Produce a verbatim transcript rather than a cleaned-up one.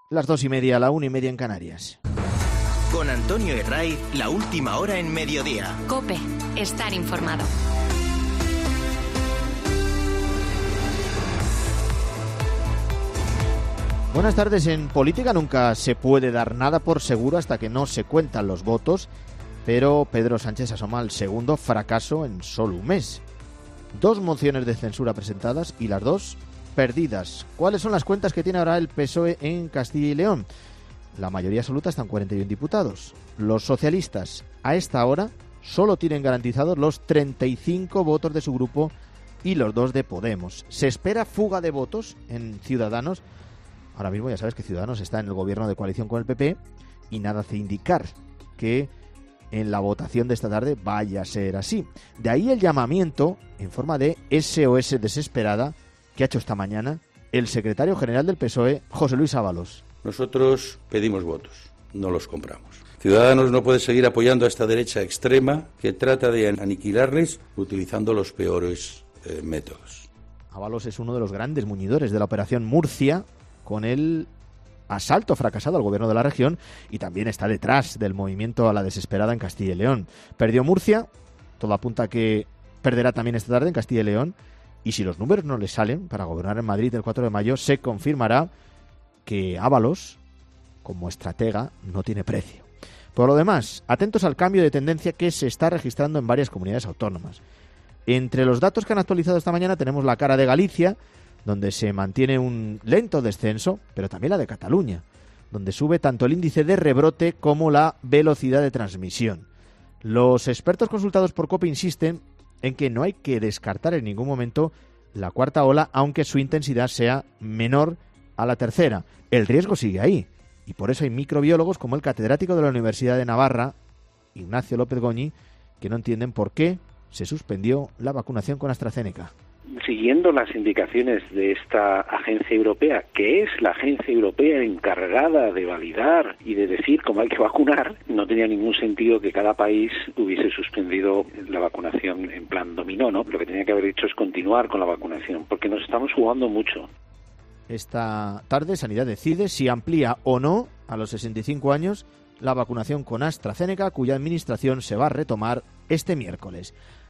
Las dos y media, la una y media en Canarias. Con Antonio Herray, la última hora en mediodía. COPE, estar informado. Buenas tardes. En política nunca se puede dar nada por seguro hasta que no se cuentan los votos, pero Pedro Sánchez asoma al segundo fracaso en solo un mes. Dos mociones de censura presentadas y las dos perdidas. ¿Cuáles son las cuentas que tiene ahora el P S O E en Castilla y León? La mayoría absoluta están cuarenta y uno diputados. Los socialistas a esta hora solo tienen garantizados los treinta y cinco votos de su grupo y los dos de Podemos. Se espera fuga de votos en Ciudadanos. Ahora mismo ya sabes que Ciudadanos está en el gobierno de coalición con el P P y nada hace indicar que en la votación de esta tarde vaya a ser así. De ahí el llamamiento en forma de S O S desesperada que ha hecho esta mañana el secretario general del P S O E, José Luis Ábalos. Nosotros pedimos votos, no los compramos. Ciudadanos no puede seguir apoyando a esta derecha extrema que trata de aniquilarles utilizando los peores eh, métodos. Ábalos es uno de los grandes muñidores de la operación Murcia, con el asalto fracasado al gobierno de la región, y también está detrás del movimiento a la desesperada en Castilla y León. Perdió Murcia, todo apunta a que perderá también esta tarde en Castilla y León, y si los números no le salen para gobernar en Madrid el cuatro de mayo, se confirmará que Ábalos, como estratega, no tiene precio. Por lo demás, atentos al cambio de tendencia que se está registrando en varias comunidades autónomas. Entre los datos que han actualizado esta mañana tenemos la cara de Galicia, donde se mantiene un lento descenso, pero también la de Cataluña, donde sube tanto el índice de rebrote como la velocidad de transmisión. Los expertos consultados por COPE insisten en que no hay que descartar en ningún momento la cuarta ola, aunque su intensidad sea menor a la tercera. El riesgo sigue ahí, y por eso hay microbiólogos como el catedrático de la Universidad de Navarra, Ignacio López Goñi, que no entienden por qué se suspendió la vacunación con AstraZeneca. Siguiendo las indicaciones de esta agencia europea, que es la agencia europea encargada de validar y de decir cómo hay que vacunar, no tenía ningún sentido que cada país hubiese suspendido la vacunación en plan dominó, ¿no? Lo que tenía que haber hecho es continuar con la vacunación, porque nos estamos jugando mucho. Esta tarde Sanidad decide si amplía o no a los sesenta y cinco años la vacunación con AstraZeneca, cuya administración se va a retomar este miércoles.